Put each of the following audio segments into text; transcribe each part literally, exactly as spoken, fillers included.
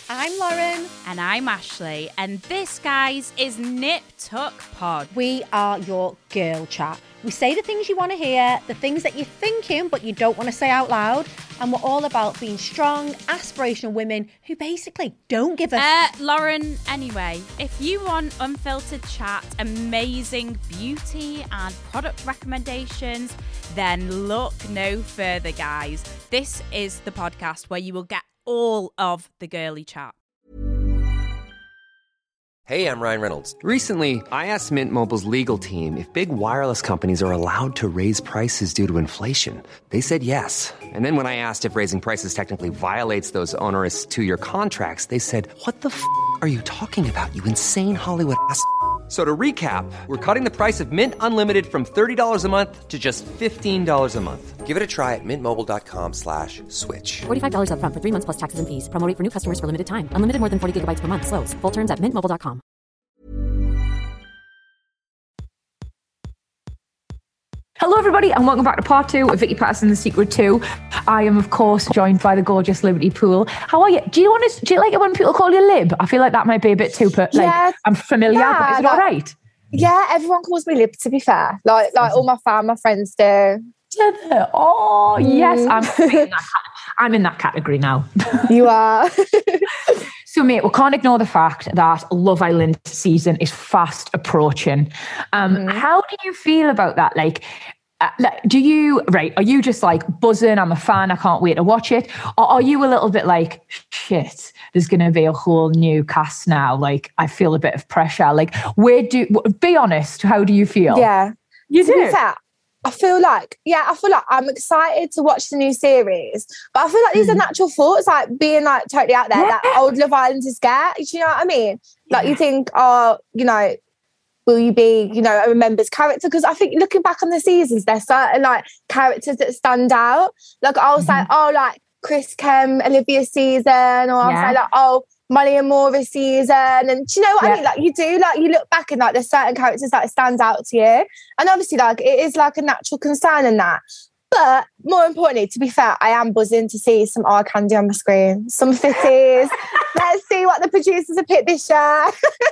I'm Lauren. And I'm Ashley. And this, guys, is Nip Tuck Pod. We are your girl chat. We say the things you want to hear, the things that you're thinking but you don't want to say out loud. And we're all about being strong, aspirational women who basically don't give a... Uh, Lauren, anyway, if you want unfiltered chat, amazing beauty and product recommendations, then look no further, guys. This is the podcast where you will get all of the girly chat. Hey, I'm Ryan Reynolds. Recently, I asked Mint Mobile's legal team if big wireless companies are allowed to raise prices due to inflation. They said yes. And then when I asked if raising prices technically violates those onerous two-year contracts, they said, what the f*** are you talking about, you insane Hollywood ass f- So to recap, we're cutting the price of Mint Unlimited from thirty dollars a month to just fifteen dollars a month. Give it a try at mintmobile.com slash switch. forty-five dollars up front for three months plus taxes and fees. Promo rate for new customers for limited time. Unlimited more than forty gigabytes per month. Slows full terms at mint mobile dot com. Hello everybody and welcome back to part two of Vicky Patterson The Secret two. I am of course joined by the gorgeous Liberty Poole. How are you? Do you want to, do you like it when people call you Lib? I feel like that might be a bit too per, like yeah, I'm familiar, yeah, but is it like, all right? Yeah, everyone calls me Lib, to be fair. Like like all my family, my friends do. Oh yes, I'm in that, I'm in that category now. You are. So, mate, we can't ignore the fact that Love Island season is fast approaching. Um, mm-hmm. How do you feel about that? Like, uh, like, do you, right, are you just like buzzing, I'm a fan, I can't wait to watch it? Or are you a little bit like, shit, there's going to be a whole new cast now? Like, I feel a bit of pressure. Like, where do, be honest, how do you feel? Yeah. You do? Fair, I feel like, yeah, I feel like I'm excited to watch the new series, but I feel like these mm. are natural thoughts, like being like totally out there, yeah. that old Love Islanders get, do you know what I mean? Like yeah. you think, oh, you know, will you be, you know, a member's character? Because I think looking back on the seasons, there's certain like characters that stand out. Like I'll mm-hmm. say, oh, like Chris Kem, Olivia season, or I'll yeah. say like, oh, Molly and Maura season, and do you know what yeah. I mean? Like you do, like you look back and like there's certain characters that stand out to you, and obviously like it is like a natural concern in that. But more importantly, to be fair, I am buzzing to see some eye candy on the screen, some fitties. Let's see what the producers have picked this year.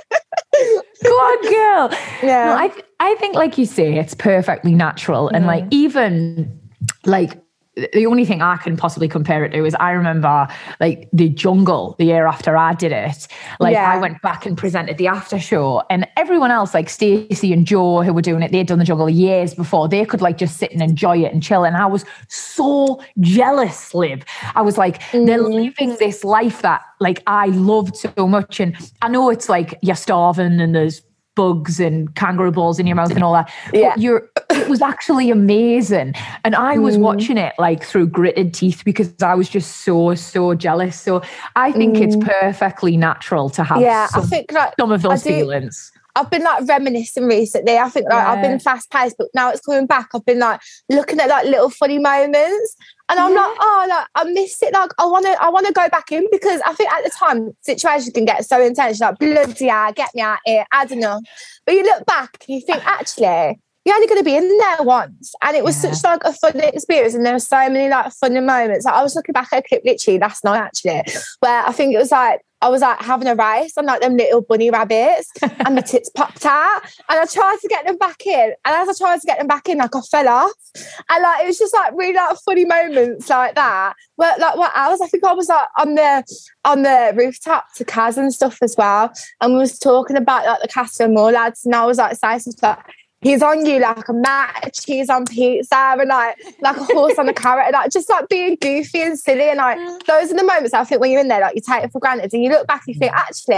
Go on, girl. Yeah, no, I th- I think like you say, it's perfectly natural, mm. and like even like. The only thing I can possibly compare it to is I remember like the Jungle the year after I did it. Like yeah. I went back and presented the after show, and everyone else like Stacey and Joe who were doing it, they'd done the Jungle years before. They could like just sit and enjoy it and chill. And I was so jealous, Lib. I was like, mm. they're living this life that like I loved so much. And I know it's like you're starving and there's bugs and kangaroo balls in your mouth and all that. Yeah. But you're, it was actually amazing. And I was mm. watching it like through gritted teeth because I was just so, so jealous. So I think mm. it's perfectly natural to have yeah, some, I think, like, some of those do, feelings. I've been like reminiscing recently. I think like yeah. I've been fast paced, but now it's coming back. I've been like looking at like little funny moments. And I'm yeah. like, oh, like I miss it. Like I want to, I want to go back in because I think at the time situations can get so intense. Like bloody hell, get me out here. I don't know. But you look back, and you think actually you're only going to be in there once, and it was yeah. such like a fun experience. And there were so many like funny moments. Like, I was looking back at a clip literally last night actually, where I think it was like I was like having a race on like them little bunny rabbits, and the tits popped out, and I tried to get them back in, and as I tried to get them back in, like I fell off, and like it was just like really like funny moments like that. But like what else? I think I was like on the on the rooftop to Kaz and stuff as well, and we was talking about like the Castle Moore lads, and I was like saying stuff like, he's on you like a mat, cheese on pizza, and like like a horse on a carrot, and like just like being goofy and silly. And like those are the moments I think when you're in there, like you take it for granted, and you look back and you think, actually,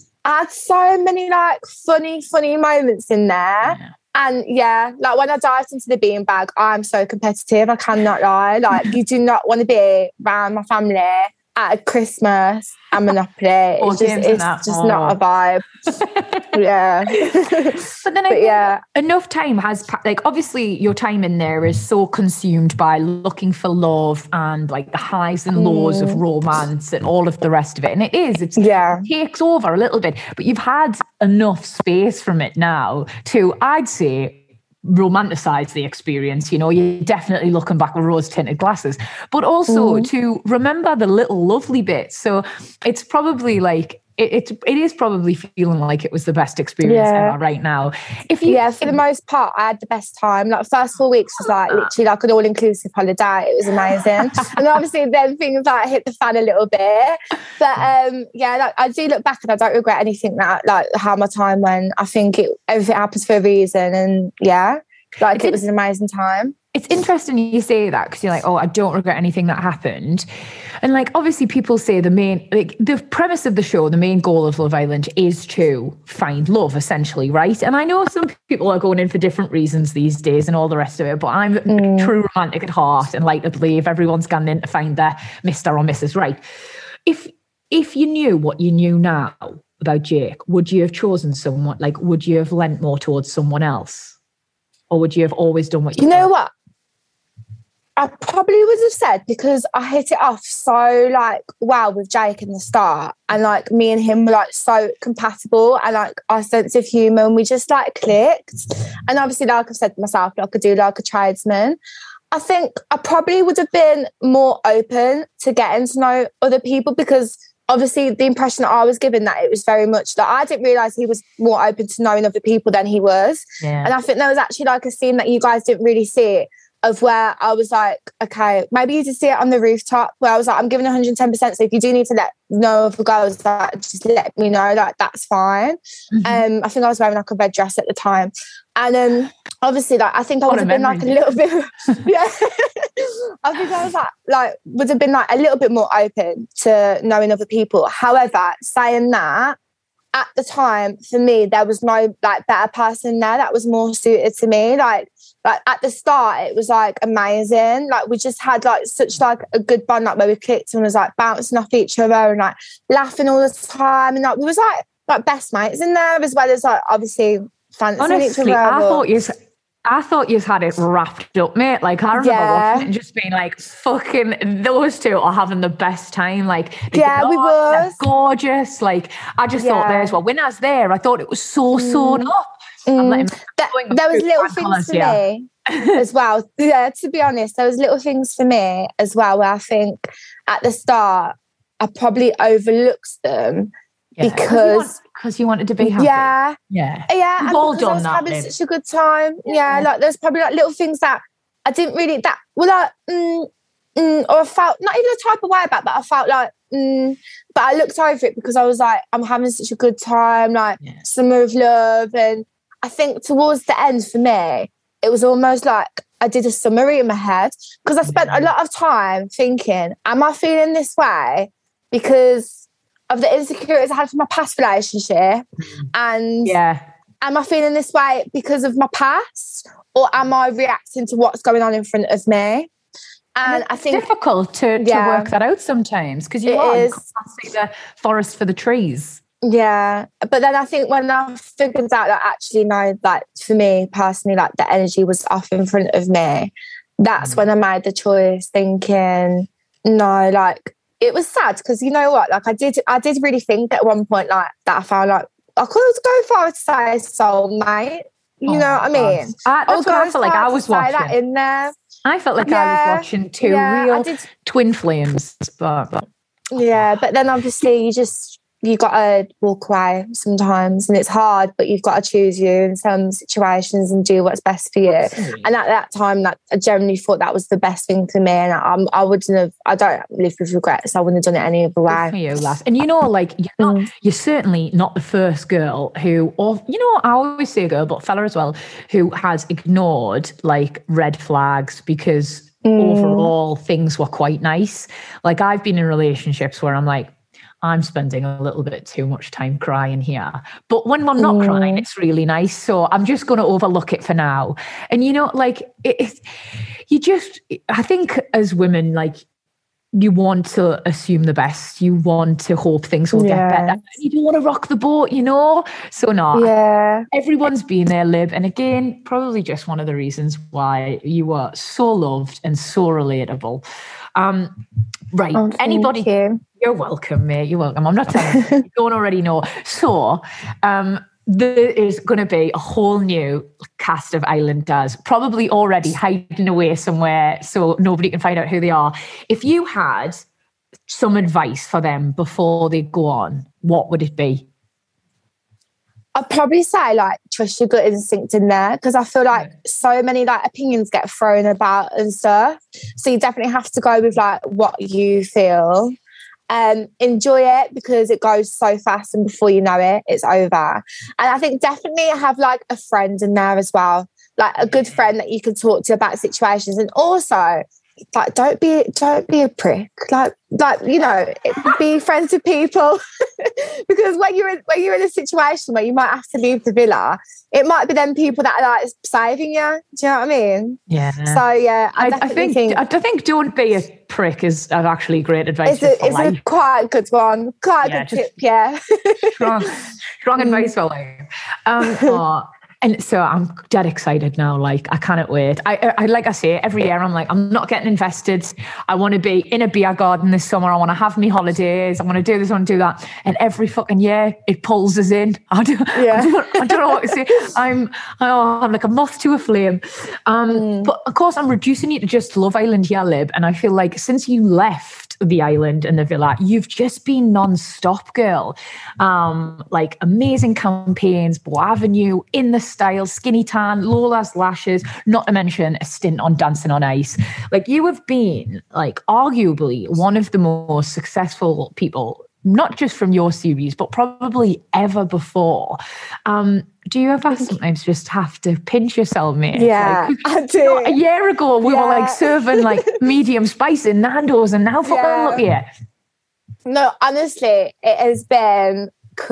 I had so many like funny, funny moments in there. Yeah. And yeah, like when I dived into the beanbag, I'm so competitive. I cannot lie. Like you do not want to be around my family at Christmas and Monopoly. It's just, it's just oh. not a vibe. Yeah. But then I but think yeah. enough time has, like, obviously your time in there is so consumed by looking for love and like the highs and lows mm. of romance and all of the rest of it. And it is, it's, yeah. it takes over a little bit, but you've had enough space from it now to, I'd say, romanticize the experience. You know, you're definitely looking back with rose tinted glasses, but also mm. to remember the little lovely bits. So it's probably like, It, it it is probably feeling like it was the best experience yeah. ever right now. If you, yeah, for the most part, I had the best time. Like first four weeks was like literally like an all-inclusive holiday. It was amazing. And obviously then things like hit the fan a little bit. But um, yeah, like, I do look back and I don't regret anything that like how my time went. I think it everything happens for a reason, and yeah, like it was an amazing time. It's interesting you say that because you're like, oh, I don't regret anything that happened. And like, obviously people say the main, like the premise of the show, the main goal of Love Island is to find love essentially, right? And I know some people are going in for different reasons these days and all the rest of it, but I'm mm. a true romantic at heart and like to believe everyone's gone in to find their Mister or Missus Right. If, if you knew what you knew now about Jake, would you have chosen someone, like, would you have lent more towards someone else? Or would you have always done what you You know did? what? I probably would have said, because I hit it off so like well with Jake in the start, and like me and him were like so compatible, and like our sense of humour, and we just like clicked. And obviously, like I've said to myself, like I could do like a tradesman. I think I probably would have been more open to getting to know other people, because obviously the impression that I was given that it was very much that I didn't realise he was more open to knowing other people than he was. Yeah. And I think there was actually like a scene that you guys didn't really see it, of where I was like, okay, maybe you just see it on the rooftop, where I was like, I'm giving one hundred ten percent. So if you do need to let know of the girls, like, just let me know, like that's fine. Mm-hmm. Um, I think I was wearing like a red dress at the time. And um, obviously, like I think I would have been like a little bit, yeah. I think I was like, like would have been like a little bit more open to knowing other people. However, saying that, at the time, for me, there was no like better person there that was more suited to me. Like, like at the start, it was like amazing. Like we just had like such like a good bond, like where we clicked and was like bouncing off each other and like laughing all the time, and like we was like like best mates in there, as well as like obviously fancying Honestly, each other. I thought you. I thought you had it wrapped up, mate. Like, I remember yeah. watching it and just being like, fucking, those two are having the best time. Like, yeah, we were gorgeous. Like, I just yeah. thought there's well, when I was there, I thought it was so sewn mm. up. Mm. That, there was little things for here. me as well. Yeah, to be honest, there was little things for me as well where I think at the start I probably overlooked them. Yeah. Because because you, you wanted to be happy. Yeah. Yeah. Yeah. We've and all because done I was that. having Liv. such a good time. Yeah. Yeah. Like there's probably like little things that I didn't really that well like mm, mm, or I felt not even a type of way about, but I felt like mm, but I looked over it because I was like, I'm having such a good time, like yeah. summer of love. And I think towards the end for me, it was almost like I did a summary in my head, because I spent yeah. a lot of time thinking, am I feeling this way because of the insecurities I had from my past relationship, and yeah, am I feeling this way because of my past, or am I reacting to what's going on in front of me? And, and I think it's difficult to, yeah, to work that out sometimes, because you it are is. You can't see the forest for the trees. Yeah, but then I think when I figured out that actually no, like for me personally, like the energy was off in front of me, that's mm. when I made the choice, thinking no, like. It was sad because you know what, like I did, I did really think at one point like that I found like I could go far to say soulmate. You oh know what I mean? I, that's what I felt like I was watching. That in there. I felt like yeah, I was watching two yeah, real did, twin flames. But, but yeah, but then obviously you just you got to walk away sometimes, and it's hard, but you've got to choose you in some situations and do what's best for you. Absolutely. And at that time, that I generally thought that was the best thing for me, and I, I wouldn't have. I don't live with regrets. I wouldn't have done it any other way. Good for you, lass. And you know, like you're not, mm. you're certainly not the first girl who, or you know, I always say girl, but fella as well, who has ignored like red flags because mm. overall things were quite nice. Like I've been in relationships where I'm like, I'm spending a little bit too much time crying here. But when I'm not mm. crying, it's really nice. So I'm just going to overlook it for now. And, you know, like, it, it, you just, I think as women, like, you want to assume the best. You want to hope things will yeah. get better. You don't want to rock the boat, you know? So, no, yeah. everyone's been there, Liv. And again, probably just one of the reasons why you were so loved and so relatable. Um, right. Oh, Anybody... You. You're welcome, mate. You're welcome. I'm not telling you. You don't already know. So, um, there is going to be a whole new cast of Islanders, probably already hiding away somewhere so nobody can find out who they are. If you had some advice for them before they go on, what would it be? I'd probably say, like, trust your gut instinct in there, because I feel like so many, like, opinions get thrown about and stuff. So you definitely have to go with, like, what you feel. Um, enjoy it, because it goes so fast, and before you know it, it's over. And I think definitely have, like, a friend in there as well, like a good friend that you can talk to about situations. And also, like, don't be don't be a prick. Like, like you know, be friends with people, because when you're in, when you're in a situation where you might have to leave the villa, it might be them people that are like saving you. Do you know what I mean? Yeah. So yeah, I, I, I think, think I think don't be a prick is actually great advice. It's, a, for it's life. a quite a good one. Quite a Yeah, good tip. Yeah. strong, strong advice for life. Um, oh, And so I'm dead excited now. Like, I cannot wait. I, I like I say, every year I'm like, I'm not getting invested. I want to be in a beer garden this summer. I want to have me holidays. I want to do this, I want to do that. And every fucking year it pulls us in. I don't, Yeah. I don't, I don't know what to say. I'm, oh, I'm like a moth to a flame. Um, mm. But of course I'm reducing you to just Love Island, yeah, Lib. And I feel like since you left the island and the villa, you've just been non-stop, girl. Um, like amazing campaigns, Bow Avenue, In the Style, Skinny Tan, Lola's Lashes, not to mention a stint on Dancing on Ice. Like, you have been, like, arguably one of the most successful people, not just from your series, but probably ever before. Um, do you ever sometimes just have to pinch yourself, mate? Yeah, like, I do. You know, a year ago, we yeah. were like serving like medium spice in Nando's, and now fucking Yeah. look here. No, honestly, it has been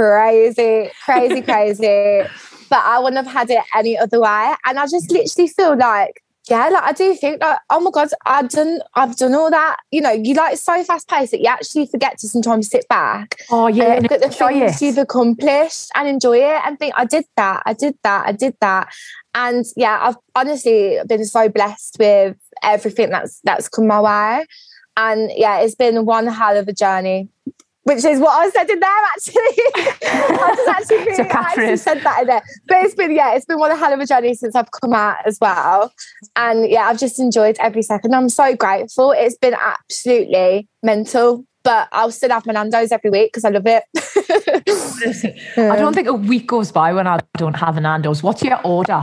crazy, crazy, crazy. But I wouldn't have had it any other way. And I just literally feel like, yeah, like I do think like, oh my God, I've done, I've done all that. You know, you like so fast paced that you actually forget to sometimes sit back. Oh yeah, and look at the things it. you've accomplished and enjoy it and think, I did that, I did that, I did that. And yeah, I've honestly been so blessed with everything that's that's come my way. And yeah, it's been one hell of a journey. Which is what I said in there, actually. I just actually, really, I actually said that in there. But it's been, yeah, it's been one hell of a journey since I've come out as well. And yeah, I've just enjoyed every second. I'm so grateful. It's been absolutely mental. But I'll still have my Nando's every week because I love it. Listen, I don't think a week goes by when I don't have a Nando's. What's your order?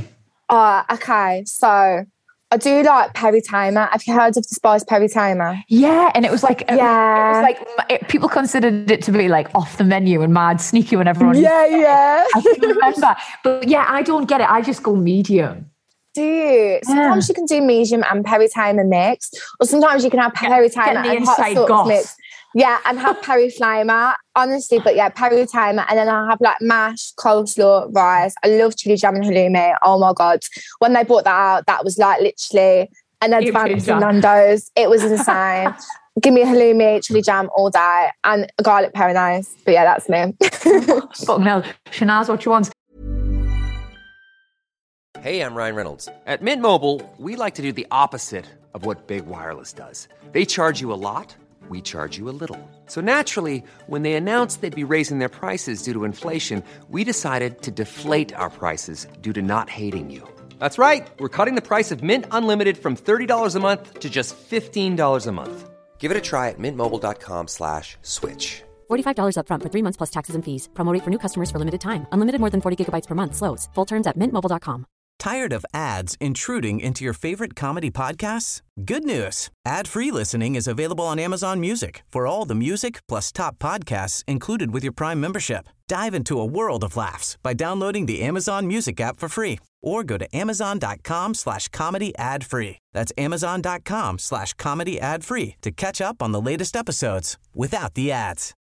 Oh, okay. So I do like peri timer. Have you heard of the spice peri timer? Yeah, and it was like, yeah. it was like it, people considered it to be like off the menu and mad sneaky when everyone. Yeah, yeah. I can remember, but yeah, I don't get it. I just go medium. Do you? Sometimes yeah. you can do medium and peri timer mixed, or sometimes you can have peri timer and hot sauce mixed. Yeah, and have peri flamer, honestly. But yeah, peri timer, and then I have like mash, coleslaw, rice. I love chili jam and halloumi. Oh my God. When they brought that out, that was like literally an advance in Nando's. It was insane. Give me a halloumi, chili jam all day, and a garlic peronaise. But yeah, that's me. Fucking hell. Shanaz, what you want? Hey, I'm Ryan Reynolds. At Mint Mobile, we like to do the opposite of what Big Wireless does. They charge you a lot. We charge you a little. So naturally, when they announced they'd be raising their prices due to inflation, we decided to deflate our prices due to not hating you. That's right. We're cutting the price of Mint Unlimited from thirty dollars a month to just fifteen dollars a month. Give it a try at mintmobile.com slash switch. forty-five dollars up front for three months plus taxes and fees. Promo rate for new customers for limited time. Unlimited more than forty gigabytes per month. Slows full terms at mint mobile dot com. Tired of ads intruding into your favorite comedy podcasts? Good news. Ad-free listening is available on Amazon Music for all the music plus top podcasts included with your Prime membership. Dive into a world of laughs by downloading the Amazon Music app for free or go to amazon.com slash comedy ad free. That's amazon.com slash comedy ad free to catch up on the latest episodes without the ads.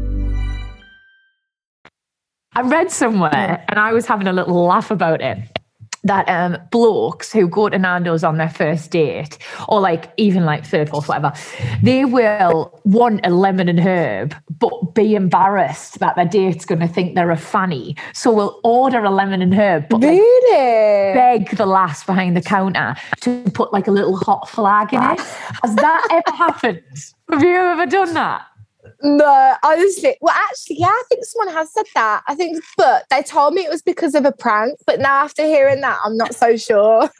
I read somewhere and I was having a little laugh about it. That um, blokes who go to Nando's on their first date, or like even like third, fourth, whatever, they will want a lemon and herb, but be embarrassed that their date's going to think they're a fanny. So we'll order a lemon and herb, but really? like, beg the lass behind the counter to put like a little hot flag in it. Has that ever happened? Have you ever done that? No, honestly. Well, actually, yeah, I think someone has said that. I think, but they told me it was because of a prank. But now after hearing that, I'm not so sure.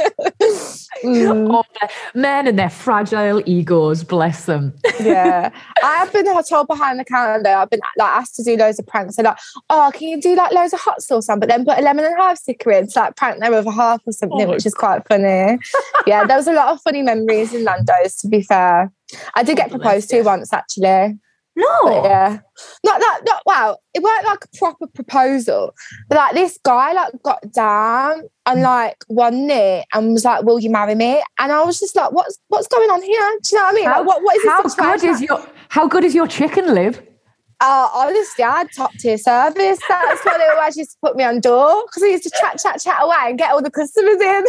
mm. Oh, men and their fragile egos, bless them. Yeah. I have been told behind the counter, I've been like asked to do loads of pranks. So like, oh, can you do like loads of hot sauce on, but then put a lemon and herb sticker in to like prank them over half or something, oh which is quite funny. Yeah, there was a lot of funny memories in Nando's, to be fair. I did get proposed to once, actually. No. But yeah. Not that, not, wow, it weren't like a proper proposal. But like this guy like got down on like one knee and was like, will you marry me? And I was just like, what's what's going on here? Do you know what I mean? How, like, what, what is how this good is your How good is your chicken, Liv? Uh, honestly, I had top tier service. That's why they always used to put me on door, because I used to chat, chat, chat away and get all the customers in.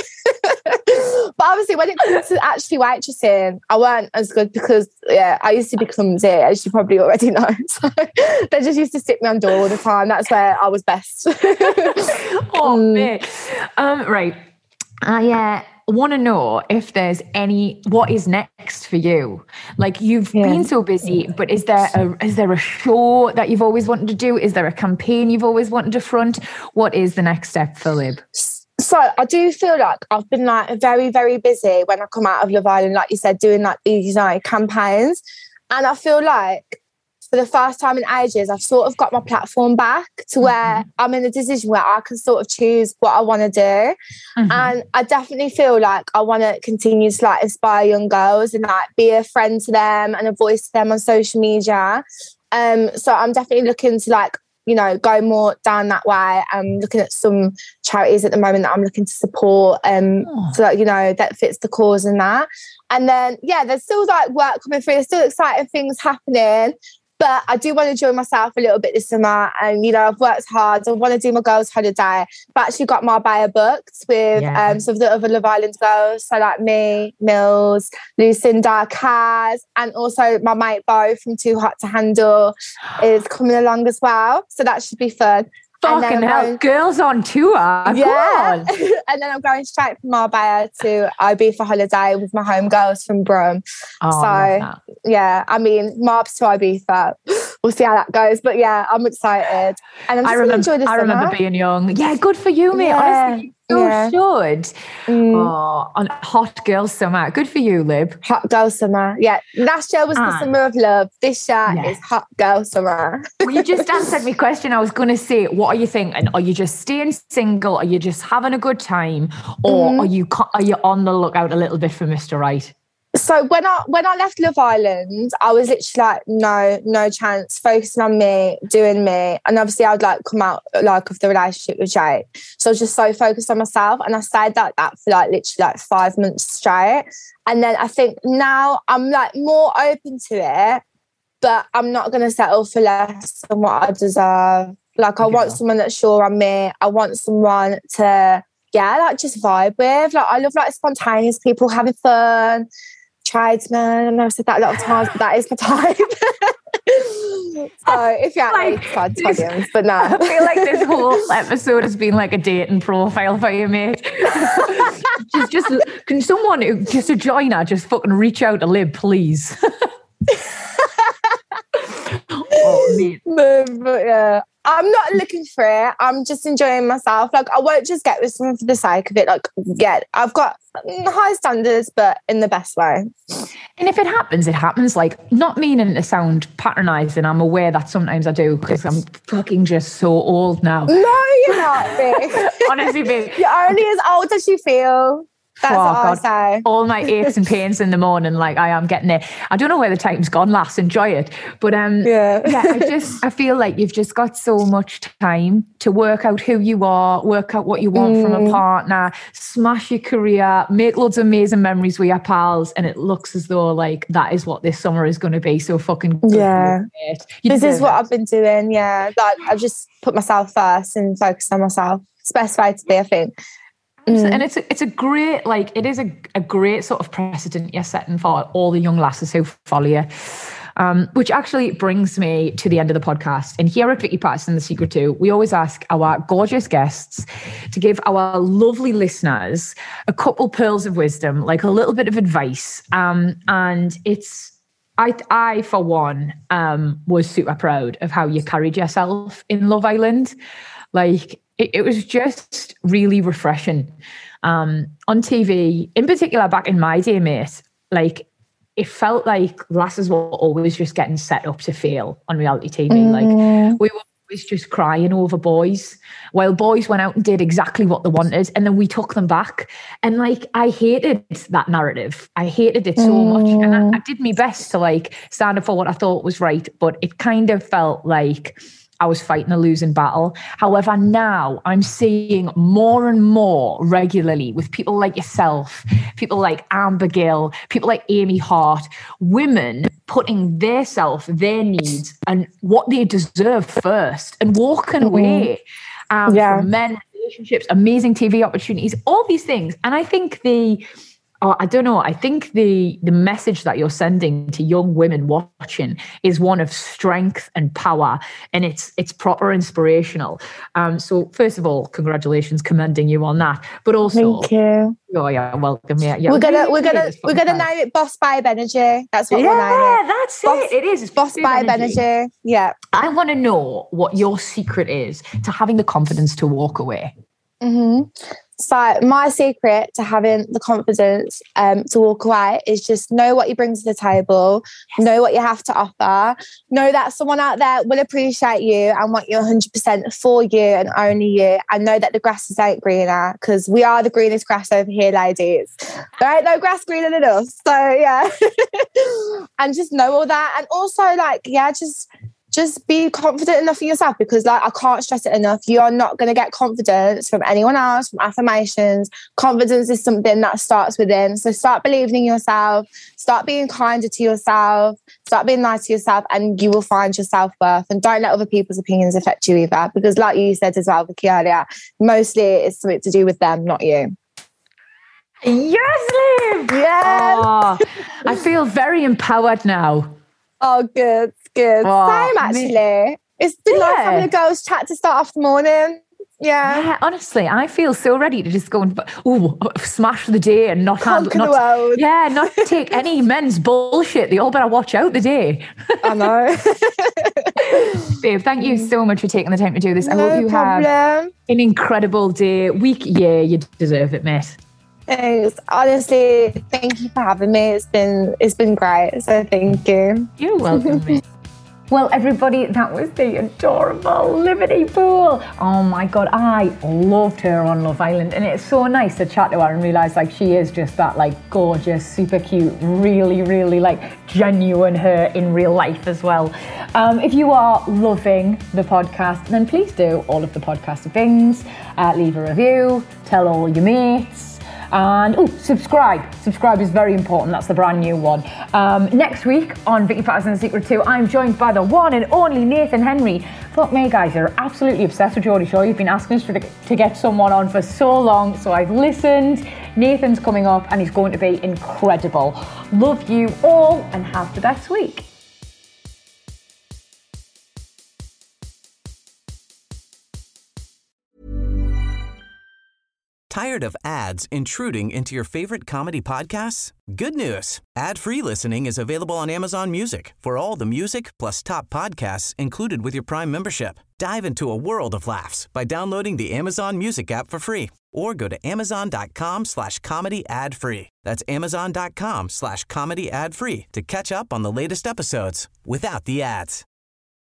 But obviously, when it comes to actually waitressing, I weren't as good because, yeah, I used to be clumsy, as you probably already know. So they just used to stick me on door all the time. That's where I was best. Oh, man. Um, right. I uh, want to know if there's any, what is next for you? Like, you've yeah. been so busy, but is there a is there a show that you've always wanted to do? Is there a campaign you've always wanted to front? What is the next step for Lib? So I do feel like I've been like very, very busy when I come out of Love Island, like you said, doing like these like campaigns. And I feel like for the first time in ages, I've sort of got my platform back to where mm-hmm. I'm in a decision where I can sort of choose what I want to do. Mm-hmm. And I definitely feel like I want to continue to like inspire young girls and like be a friend to them and a voice to them on social media. Um, so I'm definitely looking to like, you know, go more down that way. I'm looking at some charities at the moment that I'm looking to support um, oh. so that, you know, that fits the cause and that. And then, yeah, there's still like work coming through. There's still exciting things happening. But I do want to enjoy myself a little bit this summer. And, you know, I've worked hard. I want to do my girls' holiday. I've actually got Marbella booked with yeah. um, some of the other Love Island girls. So like me, Mills, Lucinda, Kaz, and also my mate Bo from Too Hot to Handle is coming along as well. So that should be fun. Fucking hell, going, girls on tour. Yeah. And then I'm going straight from Marbella to Ibiza holiday with my home girls from Brum. Oh, so, yeah, I mean, Marbs to Ibiza. We'll see how that goes. But yeah, I'm excited. And I'm just going to enjoy this I summer. remember being young. Yeah, good for you, mate. Yeah. Honestly, you so yeah. should. Mm. Oh, on hot girl summer. Good for you, Lib. Hot girl summer. Yeah. Last year was and, the summer of love. This year yeah. is hot girl summer. Well, you just answered my question. I was going to say, what are you thinking? Are you just staying single? Are you just having a good time? Or mm. are you are you on the lookout a little bit for Mister Right? So when I when I left Love Island, I was literally like, no, no chance, focusing on me, doing me. And obviously I'd like come out like of the relationship with Jake. So I was just so focused on myself. And I stayed like that for like literally like five months straight. And then I think now I'm like more open to it, but I'm not going to settle for less than what I deserve. Like I yeah. want someone that's sure on me. I want someone to, yeah, like just vibe with. Like I love like spontaneous people having fun. Tradesman, I know I've said that a lot of times, but that is my type. So if you're like, fun times, but no. I feel like this whole episode has been like a dating profile for you, mate. just, just, can someone, who, just a joiner, just fucking reach out to Lib, please? Oh, mate. But, but yeah. I'm not looking for it. I'm just enjoying myself. Like, I won't just get with someone for the sake of it. Like, yeah, I've got high standards, but in the best way. And if it happens, it happens. Like, not meaning to sound patronising. I'm aware that sometimes I do because I'm fucking just so old now. No, you're not, babe. Honestly, babe. You're only as old as you feel. That's oh, all God. I say. All my aches and pains in the morning, like I am getting it. I don't know where the time's gone, lass. Enjoy it. But um, yeah, yeah I just I feel like you've just got so much time to work out who you are, work out what you want mm. from a partner, smash your career, make loads of amazing memories with your pals, and it looks as though like that is what this summer is going to be. So fucking good. Yeah, this is what it. I've been doing. Yeah, like I've just put myself first and focused on myself. It's the best way to be, I think. Mm. And it's a, it's a great, like, it is a, a great sort of precedent you're setting for all the young lasses who follow you. Um, which actually brings me to the end of the podcast. And here at Vicky Patterson, The Secret To, we always ask our gorgeous guests to give our lovely listeners a couple pearls of wisdom, like a little bit of advice. Um, and it's I, I for one, um, was super proud of how you carried yourself in Love Island. Like, it, it was just really refreshing. Um, on T V, in particular, back in my day, mate, like, it felt like lasses were always just getting set up to fail on reality T V. Mm. Like, we were always just crying over boys, while boys went out and did exactly what they wanted, and then we took them back. And, like, I hated that narrative. I hated it so mm. much. And I, I did my best to, like, stand up for what I thought was right, but it kind of felt like I was fighting a losing battle. However, now I'm seeing more and more regularly with people like yourself, people like Amber Gill, people like Amy Hart, women putting their self, their needs and what they deserve first and walking mm-hmm. away um, yeah. from men, relationships, amazing T V opportunities, all these things. And I think the... Oh, I don't know. I think the the message that you're sending to young women watching is one of strength and power, and it's it's proper inspirational. Um, so first of all, congratulations, commending you on that. But also, thank you. Oh yeah, welcome. Yeah, yeah. We're gonna we're gonna we're gonna name it Boss Babe Energy. That's what yeah, we're naming it. that's Boss, it. It is. It's Boss Babe energy. energy. Yeah. I want to know what your secret is to having the confidence to walk away. Mm-hmm. So my secret to having the confidence um, to walk away is just know what you bring to the table, yes. know what you have to offer, know that someone out there will appreciate you and want you one hundred percent for you and only you, and know that the grass ain't greener, because we are the greenest grass over here, ladies. There ain't no grass greener than us. So yeah. And just know all that. And also, like, yeah, just... Just be confident enough in yourself, because, like, I can't stress it enough. You are not going to get confidence from anyone else, from affirmations. Confidence is something that starts within. So start believing in yourself, start being kinder to yourself, start being nice to yourself, and you will find your self-worth. And don't let other people's opinions affect you either, because like you said as well, Vicky, earlier, mostly it's something to do with them, not you. Yes, Liv! Yes! Oh, I feel very empowered now. Oh, good, good. Oh, Same, actually. Me. It's been yeah. nice having a girls' chat to start off the morning. Yeah. Yeah, honestly, I feel so ready to just go and ooh, smash the day and not Conquer handle, the not, world. Yeah, not take any men's bullshit. They all better watch out the day. I know. Babe, thank you so much for taking the time to do this. No I hope you problem. have an incredible day, week. Yeah, you deserve it, mate. Thanks. Honestly, thank you for having me. It's been it's been great. So thank you. You're welcome, mate. Well, everybody, that was the adorable Liberty Poole. Oh my God, I loved her on Love Island, and it's so nice to chat to her and realise, like, she is just that, like, gorgeous, super cute, really, really, like, genuine her in real life as well. Um, if you are loving the podcast, then please do all of the podcast things. Uh, leave a review, tell all your mates. And oh, subscribe. Subscribe is very important. That's the brand new one. Um, next week on Vicky Pattison The Secret two, I'm joined by the one and only Nathan Henry. Fuck me, guys, you're absolutely obsessed with Geordie Shore. You've been asking us to, to get someone on for so long, so I've listened. Nathan's coming up and he's going to be incredible. Love you all and have the best week. Tired of ads intruding into your favorite comedy podcasts? Good news. Ad-free listening is available on Amazon Music for all the music plus top podcasts included with your Prime membership. Dive into a world of laughs by downloading the Amazon Music app for free or go to amazon.com slash comedy ad free. That's amazon.com slash comedy ad free to catch up on the latest episodes without the ads.